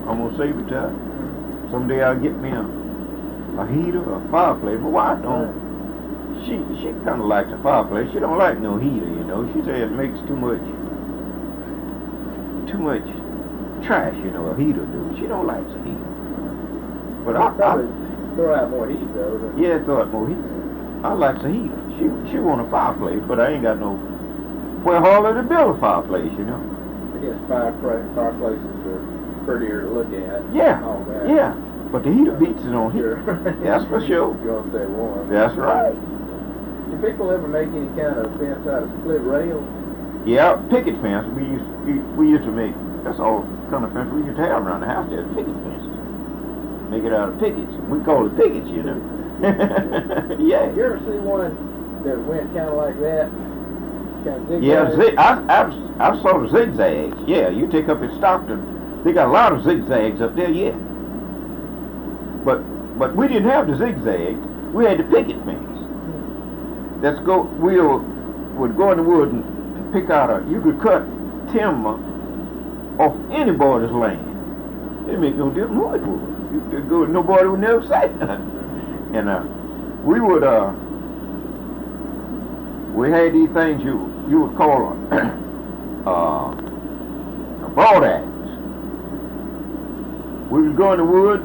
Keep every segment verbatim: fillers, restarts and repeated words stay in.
I'm gonna save it till someday I'll get me a, a heater or a fireplace. My wife don't. She she kind of likes a fireplace. She don't like no heater, you know. She said it makes too much too much trash, you know. A heater do. She don't like a heater. But I, I throw out more heat though. Yeah, throw out more heat. I like a heater. She she want a fireplace, but I ain't got no. Well, hardly to build a fireplace, you know. I guess fire fireplaces are prettier to look at. Yeah, all that. yeah. But the heater beats it on Sure. here. That's for sure. You're gonna stay warm. That's right. Do people ever make any kind of fence out of split rails? Yeah, picket fence. We used we, we used to make. That's all kind of fence we used to have around the house. There's picket fences. Make it out of pickets. We call it pickets, you know. Yeah. You ever see one that went kind of like that? Kind of zigzag? Yeah, zig, I, I've, I've saw the zigzags. Yeah, you take up in Stockton, they got a lot of zigzags up there, yeah. But but we didn't have the zigzags. We had the picket fence. That's go. We would go in the woods and, and pick out a. You could cut timber off anybody's land. It make no difference who it was. You could go. Nobody would never say nothing. And uh, we would uh. We had these things you you would call a, uh, a broadaxe. We would go in the woods.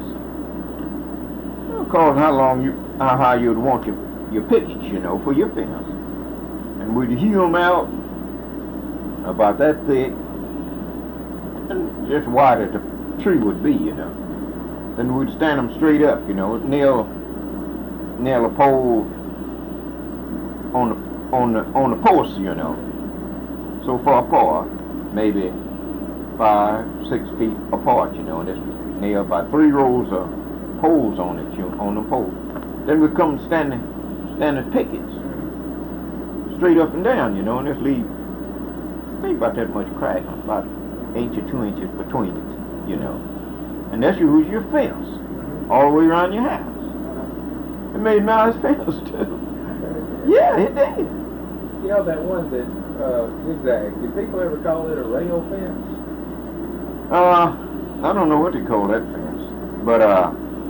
Call how long you how high you'd want your your pickets, you know, for your fence, and we'd hew them out about that thick, and just wide as the tree would be, you know. Then we'd stand them straight up, you know, nail nail a pole on the on the on the post, you know, so far apart, maybe five, six feet apart, you know, and just nail about three rows of poles on it, you on the pole. Then we come standing standing pickets, straight up and down, you know, and just leave maybe about that much crack, about an inch or two inches between it, you know. And that's your your fence, all the way around your house. It made a nice fence too. Yeah, it did. You know that one that uh, zigzag, do people ever call it a rail fence? Uh, I don't know what they call that fence, but uh,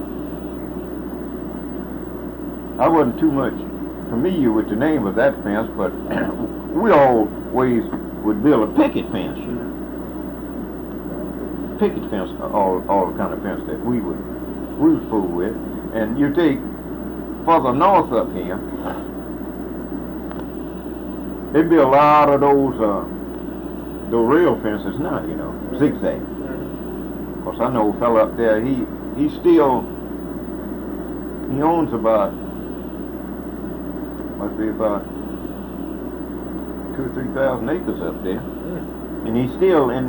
I wasn't too much familiar with the name of that fence, but we always would build a picket fence, you know. Picket fence, all all the kind of fence that we would we would fool with, and you take further north up here. There'd be a lot of those uh, those rail fences now, you know, zigzag. Of course, I know a fella up there. He he still he owns about must be about two or three thousand acres up there, and he's still in.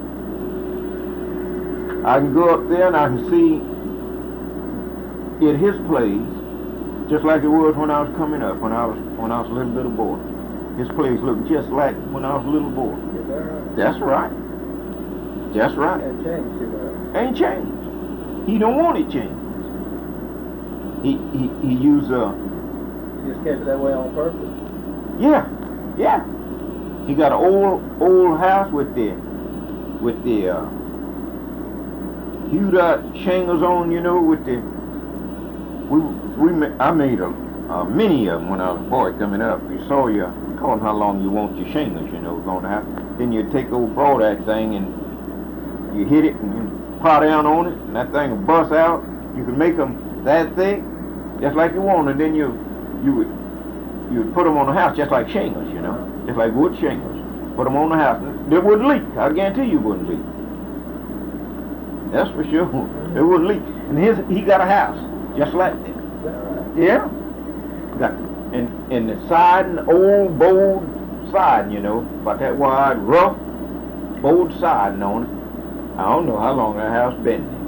I can go up there and I can see at his place, just like it was when I was coming up, when I was when I was a little bit of boy. His place looked just like when I was a little boy. Is that right? That's right. That's right. Ain't changed too much. Ain't changed. He don't want it changed. He he he used uh. You just kept it that way on purpose. Yeah, yeah. He got an old old house with the with the uh, hewed out shingles on, you know, with the we we ma I made a, a many of them when I was a boy coming up. You saw your call them how long you want your shingles, you know, going to have. Then you take the old broadaxe thing and you hit it and you pot down on it, and that thing will bust out. You can make them that thick, just like you want, and then you you would you would put them on the house just like shingles, you know, just like wood shingles. Put them on the house. They wouldn't leak. I guarantee you wouldn't leak. That's for sure. It wouldn't leak. And his he got a house just like that. Is that right? Yeah. Got and and the siding, old bold siding, you know, about that wide, rough, bold siding on it. I don't know how long that house been there.